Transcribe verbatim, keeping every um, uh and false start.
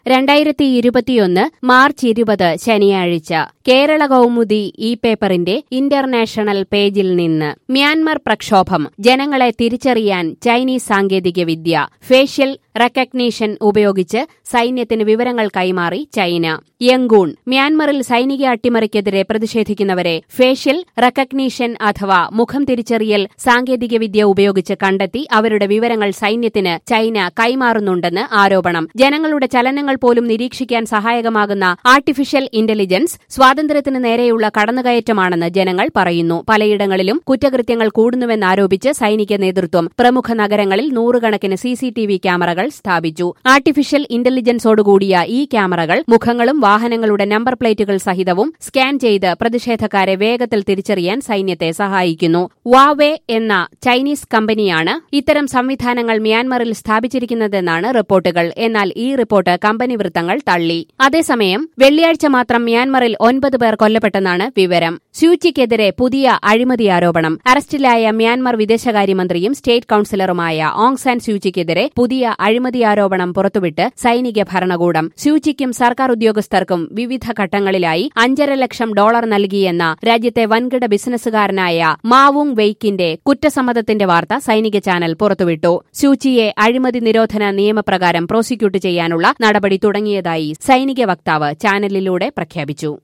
രണ്ടായിരത്തി ഇരുപത്തിയൊന്ന് മാർച്ച് ഇരുപത് ശനിയാഴ്ച കേരള കൗമുദി ഈ പേപ്പറിന്റെ ഇന്റർനാഷണൽ പേജിൽ നിന്ന് മ്യാൻമർ പ്രക്ഷോഭം ജനങ്ങളെ തിരിച്ചറിയാൻ ചൈനീസ് സാങ്കേതികവിദ്യ ഫേഷ്യൽ റെക്കഗ്നീഷൻ ഉപയോഗിച്ച് സൈന്യത്തിന് വിവരങ്ങൾ കൈമാറി ചൈന. യംഗൂൺ മ്യാൻമറിൽ സൈനിക അട്ടിമറിക്കെതിരെ പ്രതിഷേധിക്കുന്നവരെ ഫേഷ്യൽ റെക്കഗ്നീഷൻ അഥവാ മുഖം തിരിച്ചറിയൽ സാങ്കേതികവിദ്യ ഉപയോഗിച്ച് കണ്ടെത്തി അവരുടെ വിവരങ്ങൾ സൈന്യത്തിന് ചൈന കൈമാറുന്നുണ്ടെന്ന് ആരോപണം. ജനങ്ങളുടെ ചലനങ്ങൾ പോലും നിരീക്ഷിക്കാൻ സഹായകമാകുന്ന ആർട്ടിഫിഷ്യൽ ഇന്റലിജൻസ് സ്വാതന്ത്ര്യത്തിന് നേരെയുള്ള കടന്നുകയറ്റമാണെന്ന് ജനങ്ങൾ പറയുന്നു. പലയിടങ്ങളിലും കുറ്റകൃത്യങ്ങൾ കൂടുന്നുവെന്നാരോപിച്ച് സൈനിക നേതൃത്വം പ്രമുഖ നഗരങ്ങളിൽ നൂറുകണക്കിന് സിസിടിവി ക്യാമറകൾ സ്ഥാപിച്ചു. ആർട്ടിഫിഷ്യൽ ഇന്റലിജൻസോടുകൂടിയ ഈ ക്യാമറകൾ മുഖങ്ങളും വാഹനങ്ങളുടെ നമ്പർ പ്ലേറ്റുകൾ സഹിതവും സ്കാൻ ചെയ്ത് പ്രതിഷേധക്കാരെ വേഗത്തിൽ തിരിച്ചറിയാൻ സൈന്യത്തെ സഹായിക്കുന്നു. വാവേ എന്ന ചൈനീസ് കമ്പനിയാണ് ഇത്തരം സംവിധാനങ്ങൾ മ്യാൻമറിൽ സ്ഥാപിച്ചിരിക്കുന്നതെന്നാണ് റിപ്പോർട്ടുകൾ. എന്നാൽ ഈ റിപ്പോർട്ട് കമ്പനി വൃത്തങ്ങൾ തള്ളി. അതേസമയം വെള്ളിയാഴ്ച മാത്രം മ്യാൻമറിൽ ഒൻപത് പേർ കൊല്ലപ്പെട്ടെന്നാണ് വിവരം. സ്യൂചിക്കെതിരെ പുതിയ അഴിമതി ആരോപണം. അറസ്റ്റിലായ മ്യാൻമർ വിദേശകാര്യമന്ത്രിയും സ്റ്റേറ്റ് കൌൺസിലറുമായ ഓങ് സാൻ സ്യൂചിക്കെതിരെ പുതിയ അഴിമതി ആരോപണം പുറത്തുവിട്ട് സൈനിക ഭരണകൂടം. സ്യൂചിക്കും സർക്കാർ ഉദ്യോഗസ്ഥർക്കും വിവിധ ഘട്ടങ്ങളിലായി അഞ്ചര ലക്ഷം ഡോളർ നൽകിയെന്ന രാജ്യത്തെ വൻകിട ബിസിനസ്സുകാരനായ മാവുങ് വെയ്ക്കിന്റെ കുറ്റസമ്മതത്തിന്റെ വാർത്ത സൈനിക ചാനൽ പുറത്തുവിട്ടു. സ്യൂചിയെ അഴിമതി നിരോധന നിയമപ്രകാരം പ്രോസിക്യൂട്ട് ചെയ്യാനുള്ള നടപടി തുടങ്ങിയതായി സൈനിക വക്താവ് ചാനലിലൂടെ പ്രഖ്യാപിച്ചു.